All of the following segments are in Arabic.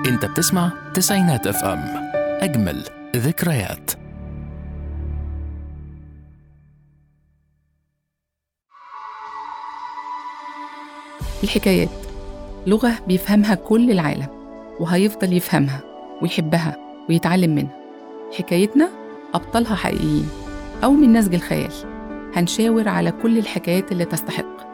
انت بتسمع تسعينات اف ام، اجمل ذكريات. الحكايات لغة بيفهمها كل العالم، وهيفضل يفهمها ويحبها ويتعلم منها. حكايتنا أبطالها حقيقيين أو من نسج الخيال. هنشاور على كل الحكايات اللي تستحق.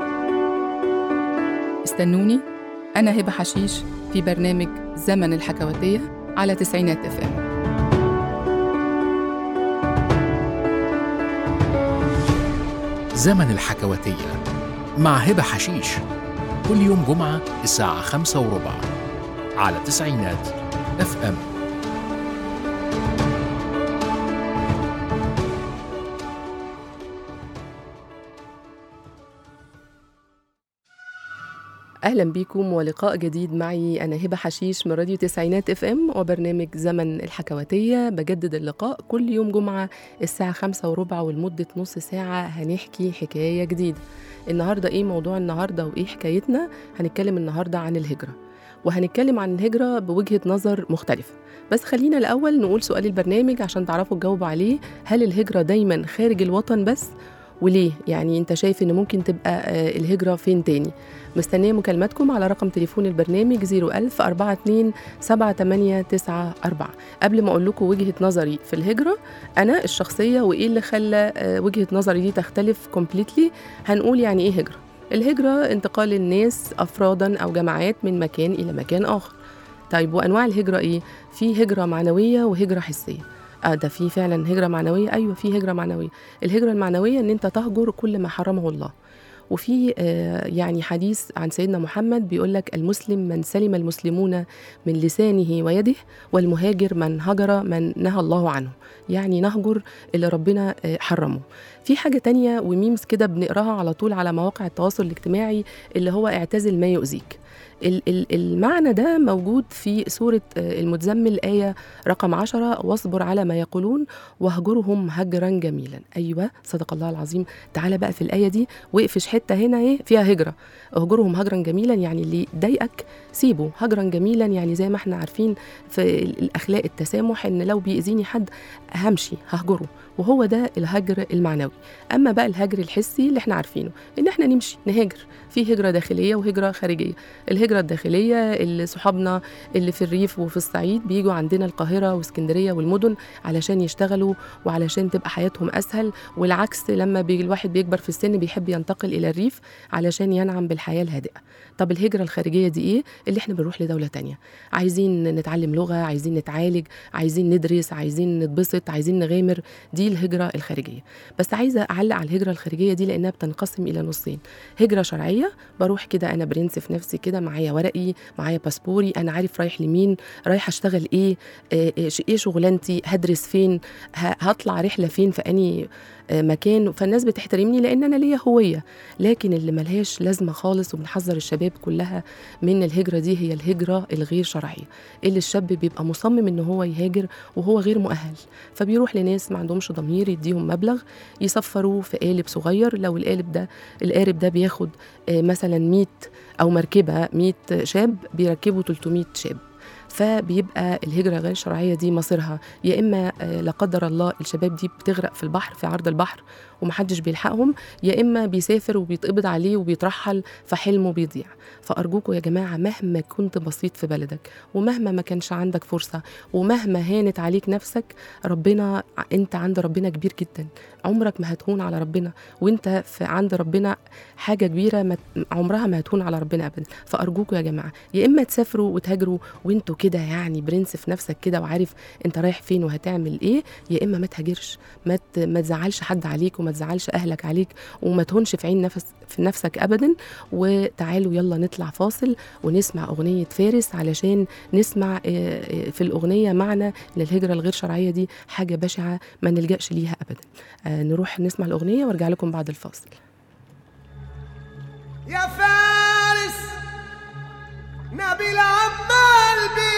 استنوني، أنا هبة حشيش في برنامج زمن الحكواتية على تسعينات اف ام. زمن الحكواتية مع هبة حشيش، كل يوم جمعة الساعة 5:15 على تسعينات اف ام. أهلا بيكم ولقاء جديد معي أنا هبة حشيش من راديو تسعينات اف ام وبرنامج زمن الحكواتية. بجدد اللقاء كل يوم جمعة الساعة 5:15 ولمدة نص ساعة هنحكي حكاية جديدة. النهاردة إيه موضوع النهاردة وإيه حكايتنا؟ هنتكلم النهاردة عن الهجرة، وهنتكلم عن الهجرة بوجهة نظر مختلفة. بس خلينا الأول نقول سؤال البرنامج عشان تعرفوا تجاوبوا عليه. هل الهجرة دايما خارج الوطن بس؟ وليه؟ يعني انت شايف ان ممكن تبقى الهجرة فين تاني؟ مستنية مكالماتكم على رقم تليفون البرنامج 010427894. قبل ما اقول لكم وجهة نظري في الهجرة انا الشخصية وايه اللي خلى وجهة نظري دي تختلف كومبليتلي، هنقول يعني ايه هجرة. الهجرة انتقال الناس افرادا او جماعات من مكان الى مكان اخر. طيب وانواع الهجرة ايه؟ في هجرة معنوية وهجرة حسية. ده في فعلا هجرة معنوية، أيوة في هجرة معنوية. الهجرة المعنوية إن أنت تهجر كل ما حرمه الله. وفي يعني حديث عن سيدنا محمد بيقول لك المسلم من سلم المسلمون من لسانه ويده، والمهاجر من هجر من نهى الله عنه. يعني نهجر اللي ربنا حرمه. في حاجة تانية وميمز كده بنقراها على طول على مواقع التواصل الاجتماعي اللي هو اعتزل ما يؤذيك. المعنى ده موجود في سورة المزمل آية رقم 10: واصبر على ما يقولون واهجرهم هجرا جميلا. أيوة صدق الله العظيم. تعالى بقى في الآية دي وقفش حتة هنا ايه فيها هجرة. اهجرهم هجرا جميلا يعني اللي ضايقك سيبه. هجرا جميلا يعني زي ما احنا عارفين في الأخلاق التسامح ان لو بيأذيني حد همشي ههجره، وهو ده الهجر المعنوي. أما بقى الهجر الحسي اللي احنا عارفينه ان احنا نمشي نهاجر. في هجرة داخلية وهجرة خارجية. الهجرة الداخلية اللي صحابنا اللي في الريف وفي الصعيد بيجوا عندنا القاهرة واسكندرية والمدن علشان يشتغلوا وعلشان تبقى حياتهم أسهل، والعكس لما الواحد بيكبر في السن بيحب ينتقل إلى الريف علشان ينعم بالحياة الهادئة. طب الهجرة الخارجية دي إيه؟ اللي احنا بنروح لدولة تانية، عايزين نتعلم لغة، عايزين نتعالج، عايزين ندرس، عايزين نتبسط، عايزين نغامر. دي الهجرة الخارجية. بس عايزة أعلق على الهجرة الخارجية دي لأنها بتنقسم إلى نصين. هجرة شرعية، بروح كده أنا برنس في نفسي كده، معايا ورقي، معايا باسبوري، أنا عارف رايح لمين، رايح أشتغل إيه شغلانتي، هدرس فين، هطلع رحلة فين، في أني مكان، فالناس بتحترمني لأن أنا ليا هوية. لكن اللي ملهاش لازمة خالص وبنحذر الشباب كلها من الهجرة دي هي الهجرة الغير شرعية، اللي الشاب بيبقى مصمم إنه هو يهاجر وهو غير مؤهل، فبيروح لناس ما عندهمش ضمير يديهم مبلغ يسفروا في قالب صغير. لو القارب ده بياخد مثلا 100 أو مركبة 100 شاب، بيركبوا 300 شاب. فبيبقى الهجرة غير شرعية دي مصيرها يا إما لا قدر الله الشباب دي بتغرق في البحر، في عرض البحر ومحدش بيلحقهم، يا إما بيسافر وبيتقبض عليه وبيترحل فحلمه بيضيع. فأرجوكوا يا جماعة مهما كنت بسيط في بلدك، ومهما ما كانش عندك فرصة، ومهما هانت عليك نفسك، ربنا أنت عند ربنا كبير جدا. عمرك ما هتهون على ربنا، وانت عند ربنا حاجة كبيرة عمرها ما هتهون على ربنا أبدا. فأرجوكوا يا جماعة يا إما تسافروا وتهاجروا وانتوا كده يعني برنس في نفسك كده وعارف انت رايح فين وهتعمل ايه، يا إما ما تهاجرش، ما تزعلش حد عليك وما تزعلش أهلك عليك وما تهونش في عين في نفسك أبدا. وتعالوا يلا نطلع فاصل ونسمع أغنية فارس علشان نسمع في الأغنية معنى ان الهجرة الغير شرعية دي حاجة بشعة ما نلجأش ليها أبدا. نروح نسمع الأغنية وارجع لكم بعد الفاصل. يا فارس نبيل عمال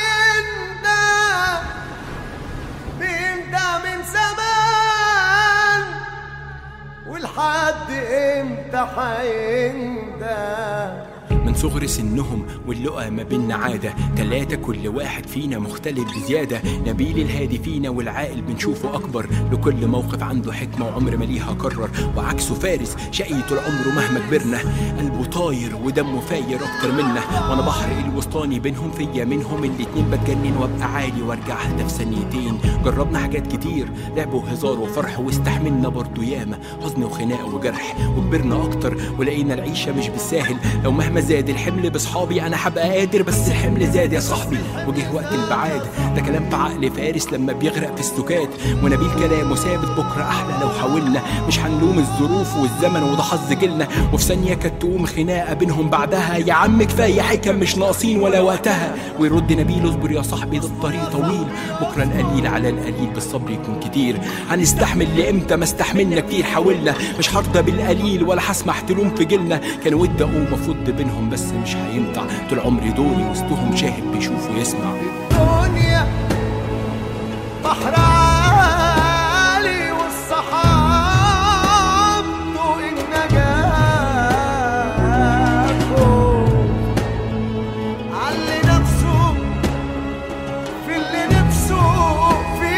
بيندى من زمان، ولحد امتى حيندى؟ من من صغر سنهم واللقى ما بينا عادة، 3 كل واحد فينا مختلف بزيادة. نبيل الهادي فينا والعاقل بنشوفه أكبر، لكل موقف عنده حكمة وعمر ما ليها كرر. وعكسه فارس شقي طول عمره مهما كبرنا، قلبه طاير ودمه فاير أكتر منا. وأنا بحر الوسطاني بينهم، فيا منهم الاتنين بتجنن وابقى عالي وارجع اهدى في ثانيتين. جربنا حاجات كتير، لعب وهزار وفرح، واستحملنا برضو ياما حزن وخناق وجرح. وكبرنا أكتر ولقينا العيشة مش بالساهل، لو مهما زاد الحمل بصحابي أنا هبقى قادر، بس الحمل زاد يا صاحبي وجه وقت البعاد. ده كلام في عقل فارس لما بيغرق في السكات، ونبيل كلامه ثابت بكرة أحلى لو حاولنا. مش هنلوم الظروف والزمن وده حظ جيلنا، وفي ثانية كانت تقوم خناقة بينهم بعدها. يا عم كفاية حكم مش ناقصين ولا وقتها. ويرد نبيل اصبر يا صاحبي ده الطريق طويل، بكرة القليل على القليل بالصبر يكون كتير. هنستحمل لإمتى؟ ما استحملنا كتير حاولنا، مش هرضى بالقليل ولا هسمح تلوم في جيلنا. كان ودي أقوم أفض بينهم بس مش هينفع، طول عمري دوري وسطهم شاهد بيشوف ويسمع. الدنيا بحر عالي والصحاب ضوء النجاة، علي نفسه في اللي نفسه في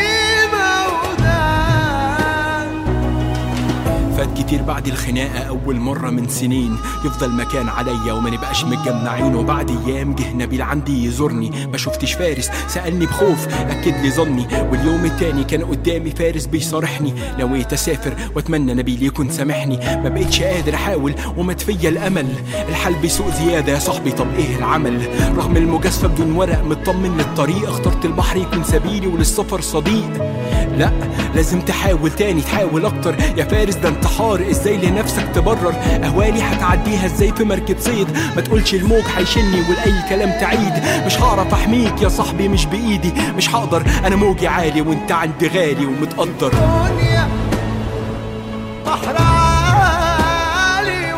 مودان. فات كتير بعد الخناقة أول مرة من سنين، يفضل مكان عليا وما نبقاش متجمعين. وبعد أيام جه نبيل عندي يزورني، ما شفتش فارس سألني بخوف أكد لي ظني. واليوم التاني كان قدامي فارس بيصارحني، نويت أسافر وأتمنى نبيل يكون سامحني. ما بقتش قادر أحاول ومات فيا الأمل، الحال بيسوء زيادة يا صاحبي طب إيه العمل؟ رغم المجازفة بدون ورق مطمن للطريق، اخترت البحر يكون سبيلي وللسفر صديق. لا لازم تحاول تاني، تحاول أكتر يا فارس، ده انتحار ازاي لنفسك تبرر؟ أهوالي هتعديها ازاي في مركب صيد؟ ما تقولش الموج هيشني والأي كلام تعيد. مش هعرف أحميك يا صاحبي مش بإيدي، مش هقدر أنا موجي عالي وانت عندي غالي ومتقدر. الدنيا بحر عالي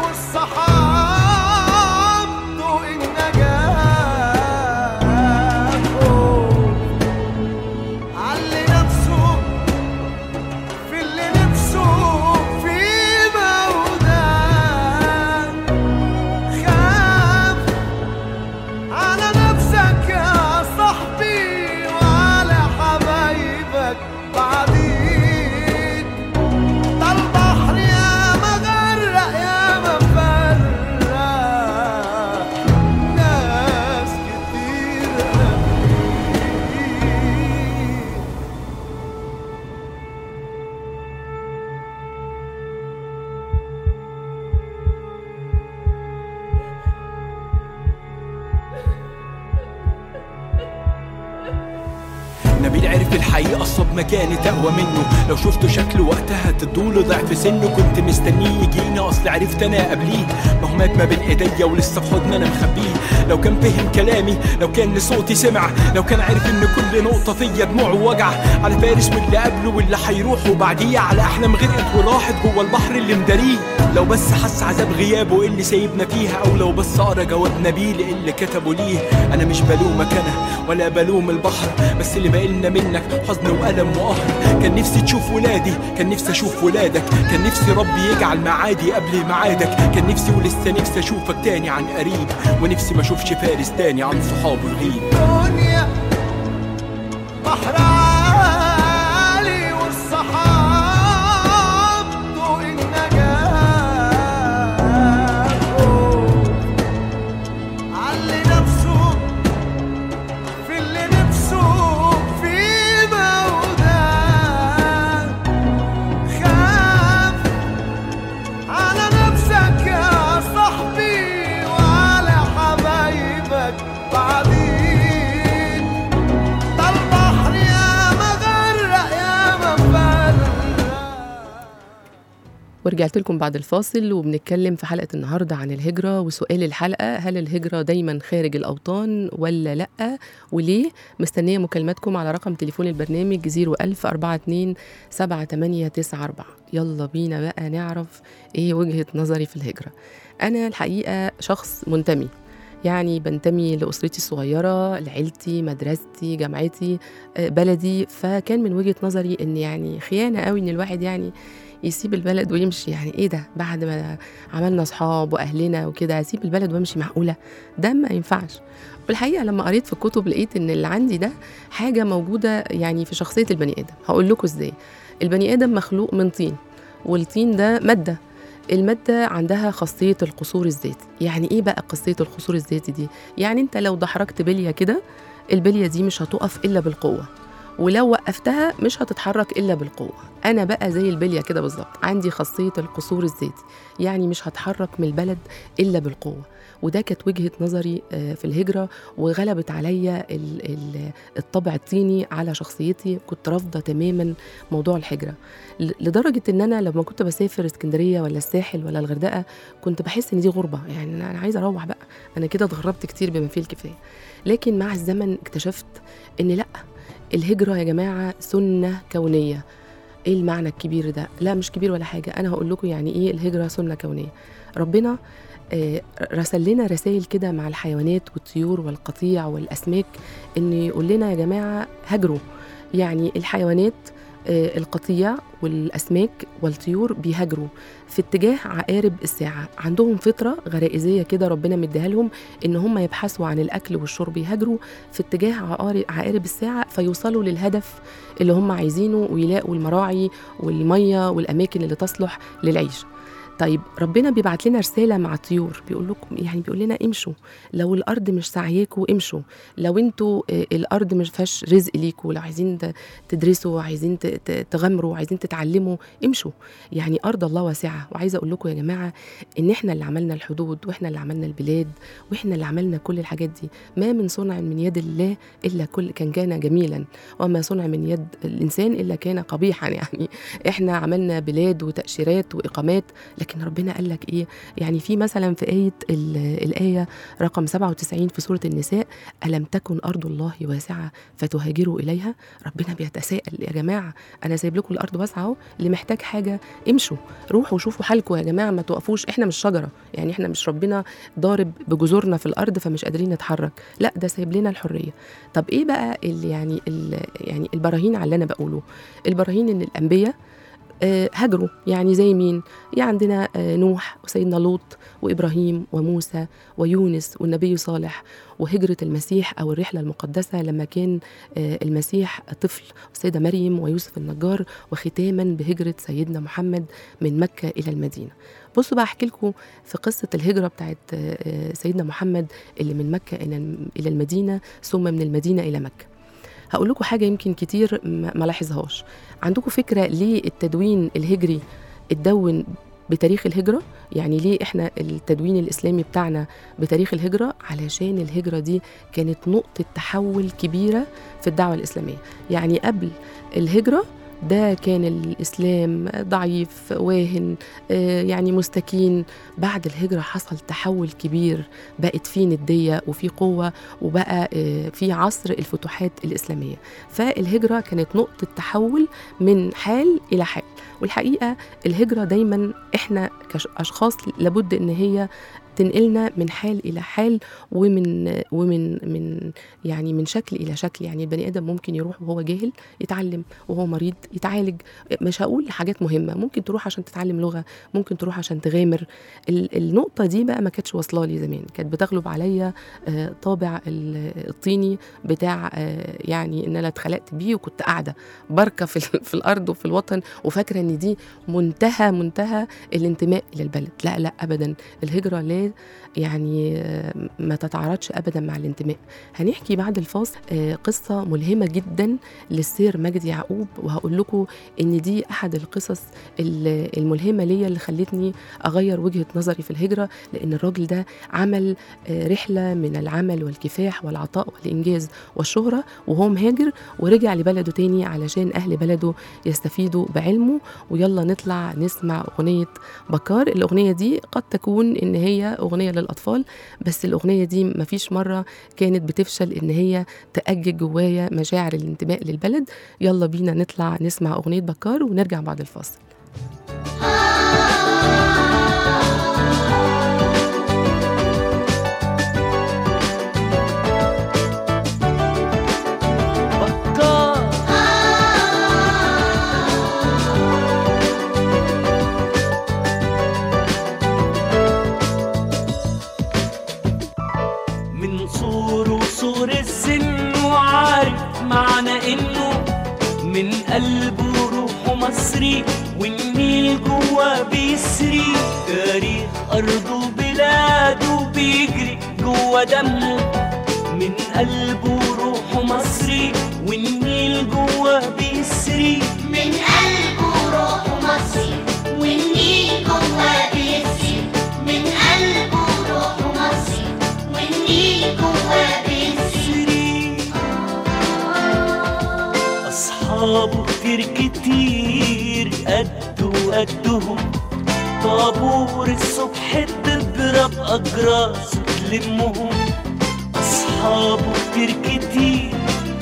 والصحاب ضوء النجاة، علي نفسه في اللي نفسه في مودان. خاف على نفسك يا صاحبي وعلى حبايبك بعديك، ده البحر يا مغرق يا مفرق ناس كتير قبليك. نبيل عرف الحقيقة الصدمة كانت أقوى منه، لو شفته شكله وقتها تدوله ضعف سنه. كنت مستنيه يجينا أصل عرفت أنا قبليه، ما هو مات ما بين إيديا ولسه في حضن أنا مخبيه. لو كان فهم كلامي، لو كان لصوتي سمع، لو كان عارف إن كل نقطة فيا دموع ووجع. على فارس واللي قبله واللي هيروح وبعديه، على أحلام غرقت وراحت جوه البحر اللي مداريه. لو بس حس عذاب غيابه اللي سايبنا فيها، أو لو بس قرا جواب نبيل اللي كتبه ليه. أنا مش بلومك أنا ولا بلوم البحر، بس اللي بقلنا منك حزن وألم وقهر. كان نفسي تشوف ولادي، كان نفسي أشوف ولادك، كان نفسي ربي يجعل معادي قبل معادك. كان نفسي ولسه نفسي أشوفك تاني عن قريب، ونفسي ما أشوفش فارس تاني عن صحابه الغيب. الدنيا بحر عالي والصحاب ضوء النجاة، علي نفسه في اللي نفسه في مودان. خاف على نفسك يا صاحبي وعلى حبايبك بعدين، ده البحر يا مغرق يا مفرق. ورجعت لكم بعد الفاصل وبنتكلم في حلقة النهاردة عن الهجرة. وسؤال الحلقة: هل الهجرة دايما خارج الأوطان ولا لأ؟ وليه؟ مستنية مكالماتكم على رقم تليفون البرنامج 010427894. يلا بينا بقى نعرف ايه وجهة نظري في الهجرة. أنا الحقيقة شخص منتمي، يعني بنتمي لأسرتي الصغيرة، لعيلتي، مدرستي، جامعتي، بلدي. فكان من وجهة نظري إن يعني خيانة قوي إن الواحد يعني يسيب البلد ويمشي؟ يعني ايه ده؟ بعد ما عملنا صحاب واهلنا وكده اسيب البلد وامشي؟ معقوله؟ ده ما ينفعش. والحقيقه لما قريت في الكتب لقيت ان اللي عندي ده حاجه موجوده يعني في شخصيه البني ادم. هقول لكم ازاي. البني ادم مخلوق من طين، والطين ده ماده. المادة عندها خاصية القصور الذاتي. يعني ايه بقى خاصية القصور الذاتي دي؟ يعني انت لو دحرجت بلية كده، البلية دي مش هتقف إلا بالقوة، ولو وقفتها مش هتتحرك إلا بالقوة. أنا بقى زي البلية كده بالظبط، عندي خاصية القصور الذاتي، يعني مش هتحرك من البلد إلا بالقوة. وده كانت وجهة نظري في الهجرة، وغلبت عليا الطبع الطيني على شخصيتي. كنت رافضة تماما موضوع الهجرة، لدرجة إن أنا لما كنت بسافر اسكندرية ولا الساحل ولا الغردقة كنت بحس إن دي غربة، يعني أنا عايزة أروح بقى، أنا كده اتغربت كتير بما فيه الكفاية. لكن مع الزمن اكتشفت إن لأ، الهجرة يا جماعة سنة كونية. ايه المعنى الكبير ده؟ لا مش كبير ولا حاجة، انا هقول لكم يعني ايه الهجرة سنة كونية. ربنا رسل لنا رسائل كده مع الحيوانات والطيور والقطيع والأسماك، إن يقول لنا يا جماعة هجروا. يعني الحيوانات القطيع والأسماك والطيور بيهاجروا في اتجاه عقارب الساعة، عندهم فطرة غرائزية كده ربنا مديها لهم إن هم يبحثوا عن الأكل والشرب، يهاجروا في اتجاه عقارب الساعة فيوصلوا للهدف اللي هم عايزينه، ويلاقوا المراعي والمية والأماكن اللي تصلح للعيش. طيب ربنا بيبعت لنا رسالة مع الطيور، بيقول لكم يعني بيقول لنا امشوا، لو الأرض مش سعياكوا امشوا، لو انتوا الأرض مش فيهاش رزق ليكوا، لو عايزين تدرسوا، عايزين تغامروا، عايزين تتعلموا، امشوا. يعني أرض الله واسعة. وعايزة أقول لكم يا جماعة إن إحنا اللي عملنا الحدود، وإحنا اللي عملنا البلاد، وإحنا اللي عملنا كل الحاجات دي. ما من صنع من يد الله إلا كان جميلا، وما صنع من يد الإنسان إلا كان قبيحا. يعني إحنا عملنا بلاد وتأشيرات وإقامات، لكن ربنا قال لك ايه؟ يعني في مثلا في الآية رقم 97 في سورة النساء، ألم تكن أرض الله واسعة فتهاجروا إليها. ربنا بيتساءل يا جماعة، أنا سايب لكم الأرض واسعة اهو، اللي محتاج حاجة امشوا، روحوا شوفوا حالكم يا جماعة، ما توقفوش. احنا مش شجرة، يعني احنا مش ربنا ضارب بجذورنا في الأرض فمش قادرين نتحرك، لا ده سايب لنا الحرية. طب ايه بقى يعني البراهين على اللي أنا بقوله؟ البراهين إن الأنبياء هجروا. يعني زي مين؟ يعني عندنا نوح وسيدنا لوط وإبراهيم وموسى ويونس والنبي صالح، وهجرة المسيح أو الرحلة المقدسة لما كان المسيح طفل، والسيدة مريم ويوسف النجار، وختاما بهجرة سيدنا محمد من مكة إلى المدينة. بصوا بقى أحكي لكم في قصة الهجرة بتاعت سيدنا محمد اللي من مكة إلى المدينة، ثم من المدينة إلى مكة. هقول لكم حاجة يمكن كتير ما لاحظهاش. عندكم فكرة ليه التدوين الهجري اتدون بتاريخ الهجرة؟ يعني ليه احنا التدوين الإسلامي بتاعنا بتاريخ الهجرة؟ علشان الهجرة دي كانت نقطة تحول كبيرة في الدعوة الإسلامية. يعني قبل الهجرة ده كان الإسلام ضعيف واهن، يعني مستكين. بعد الهجرة حصل تحول كبير، بقت فيه ندية وفي قوة، وبقى في عصر الفتوحات الإسلامية. فالهجرة كانت نقطة تحول من حال إلى حال. والحقيقة الهجرة دايما احنا كأشخاص لابد ان هي تنقلنا من حال إلى حال، ومن يعني من شكل إلى شكل. يعني البني آدم ممكن يروح وهو جاهل يتعلم، وهو مريض يتعالج. مش هقول حاجات مهمة، ممكن تروح عشان تتعلم لغة، ممكن تروح عشان تغامر. النقطة دي بقى ما كانتش واصلة لي زمان، كانت بتغلب عليا طابع الطيني بتاع يعني ان انا اتخلقت بيه، وكنت قاعدة بركة في الأرض وفي الوطن، وفاكرة ان دي منتهى الانتماء إلى البلد. لا لا أبدا، الهجرة لا يعني ما تتعارضش أبدا مع الانتماء. هنحكي بعد الفاصل قصة ملهمة جدا للسير مجدي يعقوب، وهقول لكم إن دي أحد القصص الملهمة ليا اللي خلتني أغير وجهة نظري في الهجرة، لأن الراجل ده عمل رحلة من العمل والكفاح والعطاء والإنجاز والشهرة وهو مهاجر، ورجع لبلده تاني علشان أهل بلده يستفيدوا بعلمه. ويلا نطلع نسمع أغنية بكار. الأغنية دي قد تكون إن هي أغنية للأطفال، بس الأغنية دي مفيش مرة كانت بتفشل إن هي تأجج جوايا مشاعر الانتماء للبلد. يلا بينا نطلع نسمع أغنية بكار ونرجع بعد الفاصل. من صور السن وعارف معنى إنه من قلبه روحه مصري والنيل جوا بيسري تاريخ أرضه بلاده بيجري جوا دمه من قلبه روحه مصري والنيل جوا بيسري من قلبه روحه مصري والنيل جوا بيسري من قلبه روحه مصري والنيل جوا بيسري أصحابه كتير قدهم طابور الصبح تضرب أجراس تلمهم أصحابه كتير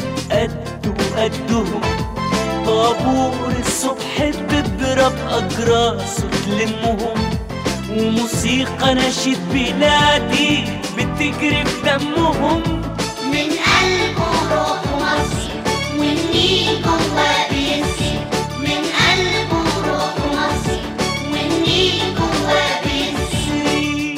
قدهم طابور الصبح تضرب أجراس تلمهم وموسيقى نشيد بلادي بتجري بدمهم من قلبه روحه مصري والنيل جوا بيسري من قلبه روحه مصري والنيل جوا بيسري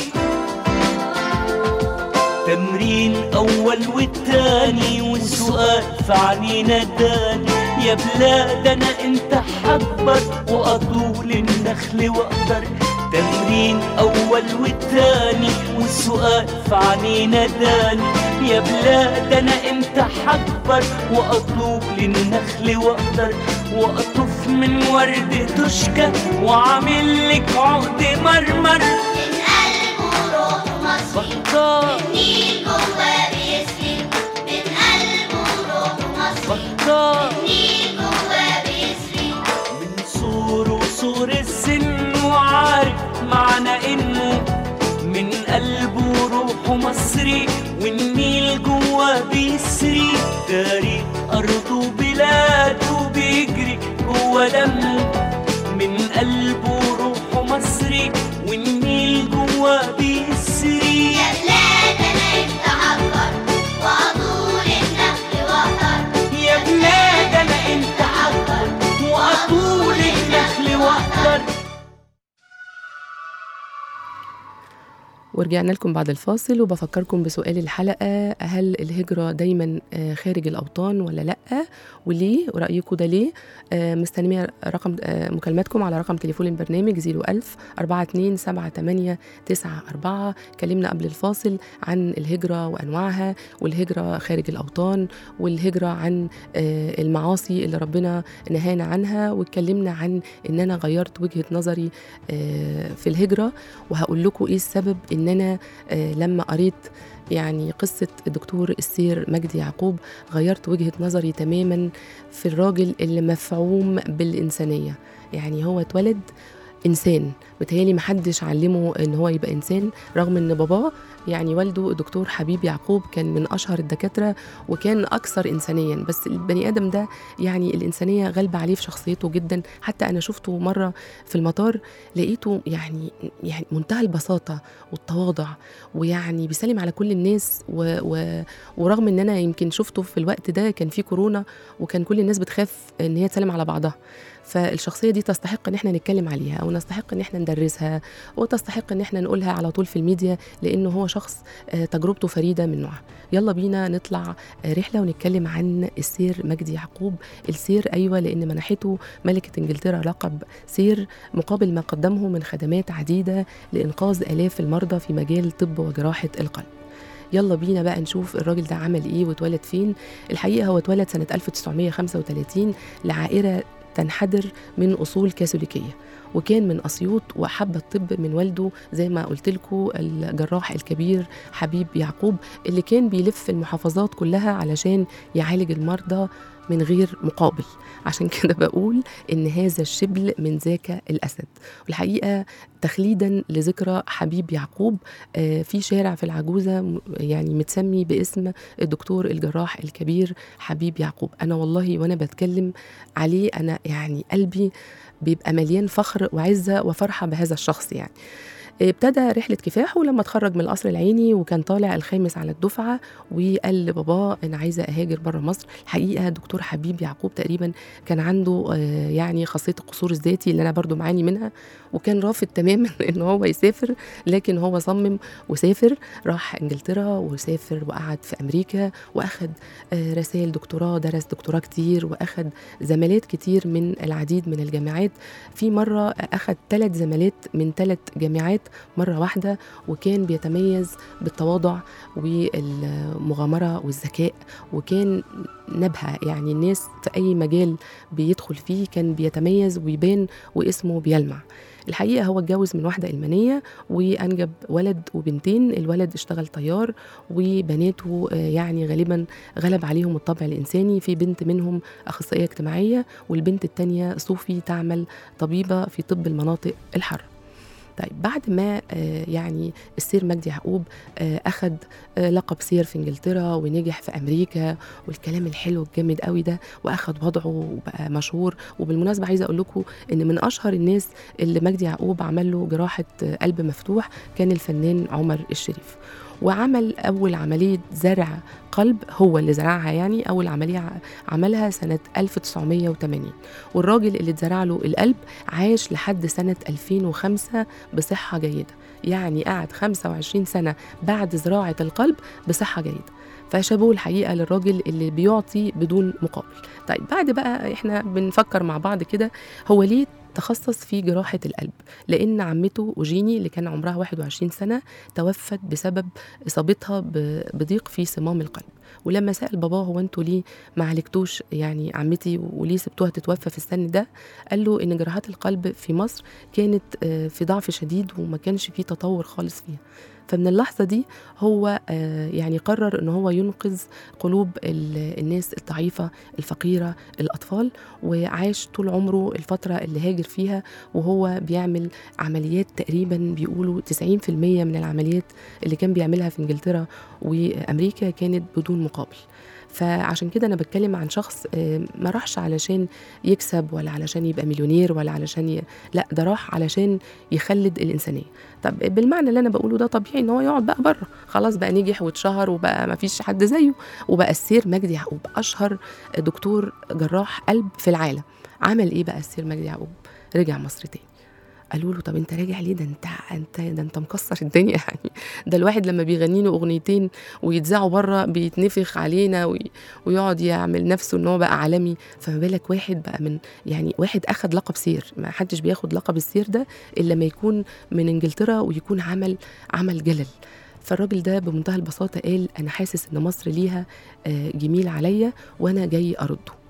تمرين أول والتاني والسؤال في عنينا داني يا بلاد أنا أنت حكبر وأطول النخل وأقدر تمرين أول والتاني والسؤال في عنينا داني يا بلاد أنا أنت حكبر وأطول النخل وأقدر وأطف من ورد تشكى وعامل لك عقد مرمر من قلبه روحه مصري والنيل جوا بيسري من قلبه روحه مصري والنيل جوا بيسري من صور السن وعارف معنى إنه من قلبه روحه مصري والنيل جوا بيسري تاريخ أرضه بلاده بيجري جوا دمه من قلبه روحه مصري والنيل جوا بيسري يا بلاد أنا أنت عبر وأطول النخل وأقدر يا بلاد أنا أنت عبر وأطول النخل وأقدر. ورجعنا لكم بعد الفاصل وبفكركم بسؤال الحلقة: هل الهجرة دايما خارج الأوطان ولا لأ؟ وليه؟ ورأيكم ده ليه؟ مستنية رقم مكالماتكم على رقم تليفون البرنامج 01000 427 كلمنا قبل الفاصل عن الهجرة وأنواعها والهجرة خارج الأوطان والهجرة عن المعاصي اللي ربنا نهانا عنها، واتكلمنا عن إن أنا غيرت وجهة نظري في الهجرة، وهقول لكم إيه السبب إن أنا لما قريت يعني قصة الدكتور السير مجدي يعقوب غيرت وجهة نظري تماما في الراجل اللي مفعوم بالإنسانية. يعني هو اتولد إنسان، بتهيالي محدش علمه إن هو يبقى إنسان، رغم إن باباه يعني والده الدكتور حبيب يعقوب كان من أشهر الدكاترة وكان أكثر إنسانيا، بس البني آدم ده يعني الإنسانية غالبة عليه في شخصيته جدا. حتى أنا شفته مرة في المطار لقيته يعني منتهى البساطة والتواضع، ويعني بيسلم على كل الناس ورغم إن أنا يمكن شفته في الوقت ده كان في كورونا وكان كل الناس بتخاف إن هي تسلم على بعضها، فالشخصية دي تستحق ان احنا نتكلم عليها او نستحق ان احنا ندرسها وتستحق ان احنا نقولها على طول في الميديا، لانه هو شخص تجربته فريدة من نوعها. يلا بينا نطلع رحلة ونتكلم عن السير مجدي يعقوب. السير ايوه، لان منحته ملكة انجلترا لقب سير مقابل ما قدمه من خدمات عديدة لإنقاذ آلاف المرضى في مجال طب وجراحة القلب. يلا بينا بقى نشوف الراجل ده عمل ايه واتولد فين. الحقيقة هو اتولد سنة 1935 لعائلة تنحدر من أصول كاثوليكية، وكان من أسيوط، وأحب الطب من والده زي ما قلت لكم الجراح الكبير حبيب يعقوب اللي كان بيلف المحافظات كلها علشان يعالج المرضى من غير مقابل. عشان كده بقول إن هذا الشبل من ذاك الأسد. والحقيقة تخليدا لذكرى حبيب يعقوب في شارع في العجوزة يعني متسمي باسم الدكتور الجراح الكبير حبيب يعقوب. أنا والله وأنا بتكلم عليه أنا يعني قلبي بيبقى مليان فخر وعزة وفرحة بهذا الشخص. يعني ابتدى رحلة كفاحه لما اتخرج من القصر العيني وكان طالع الخامس على الدفعة، وقال لباباه أنا عايزة أهاجر بره مصر. الحقيقة دكتور حبيب يعقوب تقريبا كان عنده يعني خاصية القصور الذاتي اللي أنا برضو معاني منها، وكان رافض تماما إن هو يسافر، لكن هو صمم وسافر، راح إنجلترا وسافر وقعد في أمريكا وأخد رسائل دكتوراه، درس دكتوراه كتير وأخد زمالات كتير من العديد من الجامعات. في مرة أخد 3 زمالات من 3 جامعات مرة واحدة، وكان بيتميز بالتواضع والمغامرة والذكاء، وكان نبهة يعني الناس في أي مجال بيدخل فيه كان بيتميز ويبان واسمه بيلمع. الحقيقة هو اتجوز من واحدة ألمانية وأنجب ولد وبنتين، الولد اشتغل طيار وبناته يعني غالبا غلب عليهم الطبع الإنساني، في بنت منهم أخصائية اجتماعية والبنت التانية صوفي تعمل طبيبة في طب المناطق الحارة. طيب بعد ما يعني السير مجدي يعقوب أخد لقب سير في إنجلترا ونجح في أمريكا والكلام الحلو الجامد قوي ده، وأخد وضعه وبقى مشهور. وبالمناسبة عايزة أقول لكم إن من أشهر الناس اللي مجدي يعقوب عمل له جراحة قلب مفتوح كان الفنان عمر الشريف، وعمل أول عملية زرع قلب هو اللي زرعها، يعني أول عملية عملها سنة 1980، والراجل اللي اتزرع له القلب عاش لحد سنة 2005 بصحة جيدة، يعني قعد 25 سنة بعد زراعة القلب بصحة جيدة. فشابوه الحقيقة للراجل اللي بيعطي بدون مقابل. طيب بعد بقى احنا بنفكر مع بعض كده، هو ليه تخصص في جراحة القلب؟ لأن عمته أوجيني اللي كان عمرها 21 سنة توفت بسبب إصابتها بضيق في صمام القلب. ولما سأل باباه هو انتوا ليه ما عالجتوش يعني عمتي وليه سبتوها تتوفى في السن ده، قال له إن جراحات القلب في مصر كانت في ضعف شديد وما كانش فيه تطور خالص فيها. فمن اللحظة دي هو يعني قرر إن هو ينقذ قلوب الناس الضعيفة الفقيرة الأطفال، وعاش طول عمره الفترة اللي هاجر فيها وهو بيعمل عمليات تقريبا بيقولوا 90% من العمليات اللي كان بيعملها في إنجلترا وأمريكا كانت بدون مقابل. فعشان كده أنا بتكلم عن شخص ما راحش علشان يكسب ولا علشان يبقى مليونير ولا علشان لا، ده راح علشان يخلد الإنسانية. طب بالمعنى اللي أنا بقوله ده طبيعي إن هو يقعد بقى بره، خلاص بقى نجح واتشهر وبقى ما فيش حد زيه، وبقى السير مجدي يعقوب أشهر دكتور جراح قلب في العالم. عمل إيه بقى السير مجدي يعقوب؟ رجع مصر تاني. قالوا له طب انت راجع ليه؟ ده انت مكسر الدنيا يعني، ده الواحد لما بيغني له اغنيتين ويتذاعوا بره بيتنفخ علينا ويقعد يعمل نفسه ان هو بقى عالمي، فما بالك واحد بقى من يعني واحد اخد لقب سير. ما حدش بياخد لقب السير ده الا لما يكون من انجلترا ويكون عمل جلل. فالراجل ده بمنتهى البساطه قال انا حاسس ان مصر ليها جميل عليا وانا جاي ارده.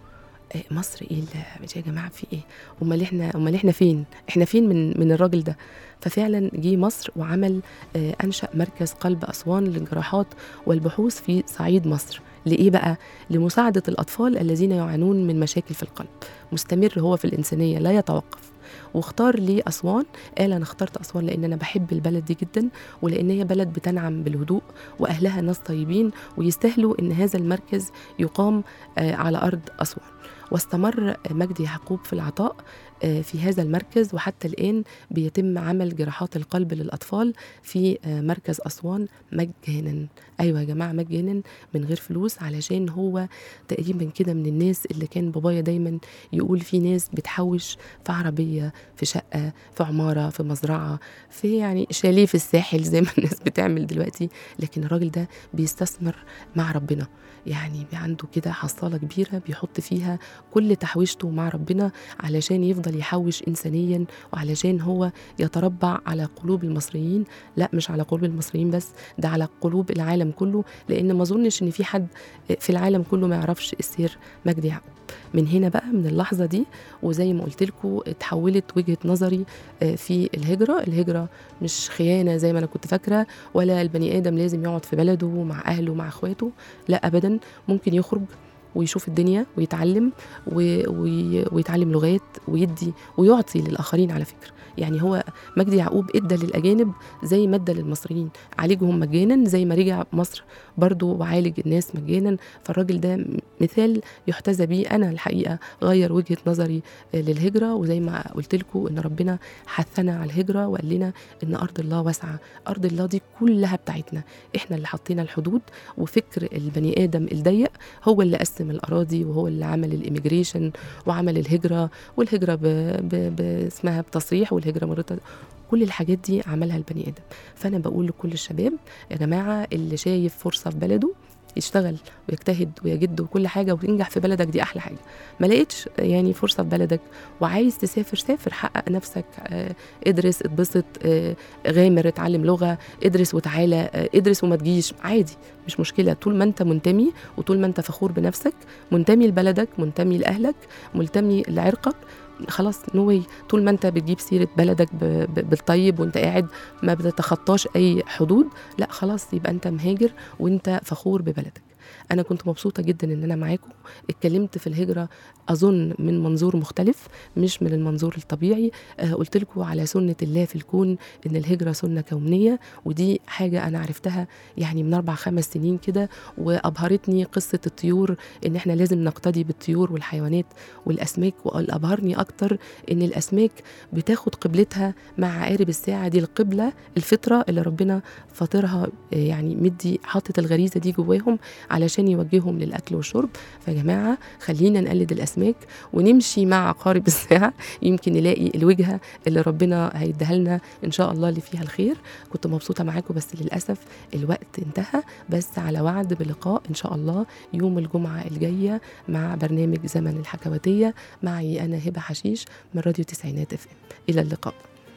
مصر ايه اللي يا جماعه في ايه؟ امال احنا فين؟ احنا فين من الراجل ده؟ ففعلا جه مصر وعمل انشأ مركز قلب اسوان للجراحات والبحوث في صعيد مصر. لإيه بقى؟ لمساعدة الأطفال الذين يعانون من مشاكل في القلب. مستمر هو في الإنسانية لا يتوقف. واختار لي أسوان. قال أنا اخترت أسوان لأن أنا بحب البلد دي جدا، ولأن هي بلد بتنعم بالهدوء وأهلها ناس طيبين ويستاهلوا أن هذا المركز يقام على أرض أسوان. واستمر مجدي يعقوب في العطاء في هذا المركز، وحتى الآن بيتم عمل جراحات القلب للأطفال في مركز أسوان مجانا. أيوة يا جماعة مجانا من غير فلوس، علشان هو تقريبا كده من الناس اللي كان بابايا دايما يقول في ناس بتحوش في عربية، في شقة، في عمارة، في مزرعة، في يعني شاليه في الساحل زي ما الناس بتعمل دلوقتي، لكن الراجل ده بيستثمر مع ربنا، يعني عنده كده حصالة كبيرة بيحط فيها كل تحويشته مع ربنا علشان يفضل يحوش إنسانيا، وعلشان هو يتربع على قلوب المصريين. لا مش على قلوب المصريين بس، ده على قلوب العالم كله، لأن ما أظنش إن في حد في العالم كله ما يعرفش السير مجدي يعقوب. من هنا بقى من اللحظة دي، وزي ما قلت لكم اتحولت وجهة نظري في الهجرة مش خيانة زي ما أنا كنت فاكرة، ولا البني آدم لازم يقعد في بلده مع أهله مع أخواته، لا أبدا. ممكن يخرج ويشوف الدنيا ويتعلم ويتعلم لغات ويدي ويعطي للآخرين. على فكرة يعني هو مجدي يعقوب ادى للأجانب زي ما ادى للمصريين، عالجهم مجانا زي ما رجع مصر برضو وعالج الناس مجانا. فالراجل ده مثال يحتذى بيه. أنا الحقيقة غير وجهة نظري للهجرة، وزي ما قلت لكم إن ربنا حثنا على الهجرة وقال لنا إن أرض الله واسعة، أرض الله دي كلها بتاعتنا، إحنا اللي حطينا الحدود. وفكر البني آدم الضيق هو اللي قسم الأراضي، وهو اللي عمل الإيميجريشن وعمل الهجرة، والهجرة اسمها بتصريح، والهجرة مرتبطة، كل الحاجات دي عملها البني آدم. فأنا بقول لكل الشباب يا جماعة اللي شايف فرصة في بلده يشتغل ويجتهد ويجد وكل حاجة وينجح في بلدك، دي أحلى حاجة. ما لقيتش يعني فرصة في بلدك وعايز تسافر، سافر، حقق نفسك، ادرس، اتبسط، غامر، اتعلم لغة، ادرس وتعالى، ادرس وما تجيش عادي، مش مشكلة. طول ما انت منتمي وطول ما انت فخور بنفسك، منتمي لبلدك، منتمي لأهلك، منتمي لعرقك، خلاص نوي. طول ما انت بتجيب سيرة بلدك بالطيب وانت قاعد ما بتتخطاش اي حدود، لا خلاص يبقى انت مهاجر وانت فخور ببلدك. أنا كنت مبسوطة جدا إن أنا معاكم، اتكلمت في الهجرة أظن من منظور مختلف مش من المنظور الطبيعي. قلت لكم على سنة الله في الكون، إن الهجرة سنة كونية، ودي حاجة أنا عرفتها يعني من 4-5 سنين كده، وأبهرتني قصة الطيور، إن إحنا لازم نقتدي بالطيور والحيوانات والأسماك. والأبهرني أكتر إن الأسماك بتاخد قبلتها مع عقارب الساعة، دي القبلة الفطرة اللي ربنا فاطرها، يعني مدي حاطط الغريزة دي جواهم علشان يوجههم للأكل والشرب. فجماعة خلينا نقلد الأسماك ونمشي مع عقارب الساعة، يمكن نلاقي الوجهة اللي ربنا هيديها لنا إن شاء الله اللي فيها الخير. كنت مبسوطة معاكم بس للأسف الوقت انتهى، بس على وعد بلقاء إن شاء الله يوم الجمعة الجاية مع برنامج زمن الحكواتية، معي أنا هبة حشيش من راديو تسعينات FM. إلى اللقاء.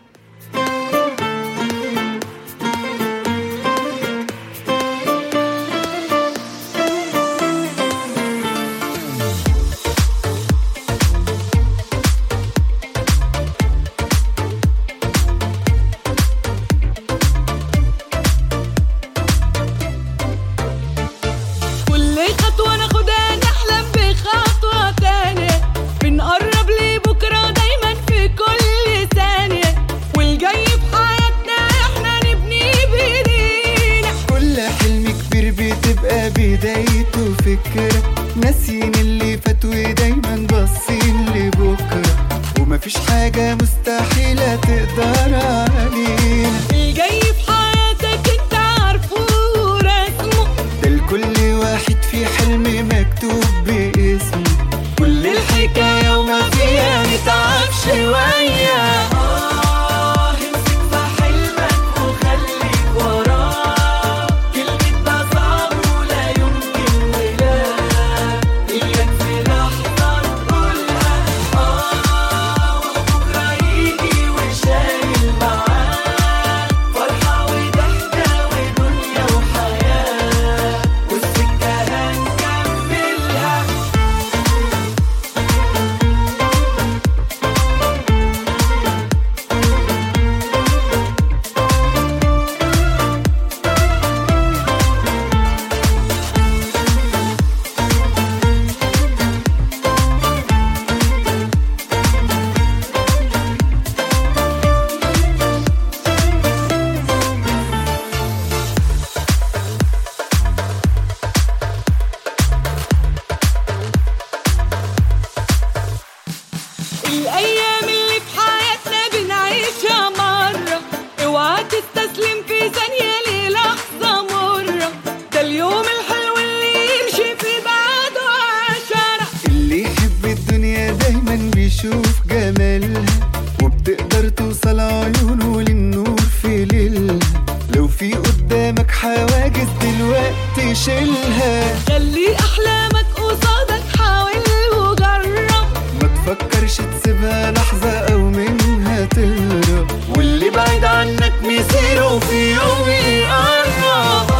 بدايته فكرة ناسين اللي فات ودايما باصين لبكرة، ومفيش حاجة مستحيلة تقدر علينا. الجاي في حياتك انت عارفه ورسمه، ده لكل واحد في حلم مكتوب باسمه. كل الحكاية وما فيها نتعب شوية. الأيام اللي في حياتنا بنعيشها مرة، اوعى تستسلم في ثانية للحظة مرة. ده اليوم الحلو اللي يمشي في بعده 10. اللي يحب الدنيا دايما بيشوف جمالها، وبتقدر توصل عيونه للنور في ليلها. لو في قدامك حواجز دلوقتي شيلها، خلي أحلامك قصادك، حاول وجرب، ما تفكرش تسيبها لحظة أو منها تهرب. واللي بعيد عنك مصيره في يوم يقرب.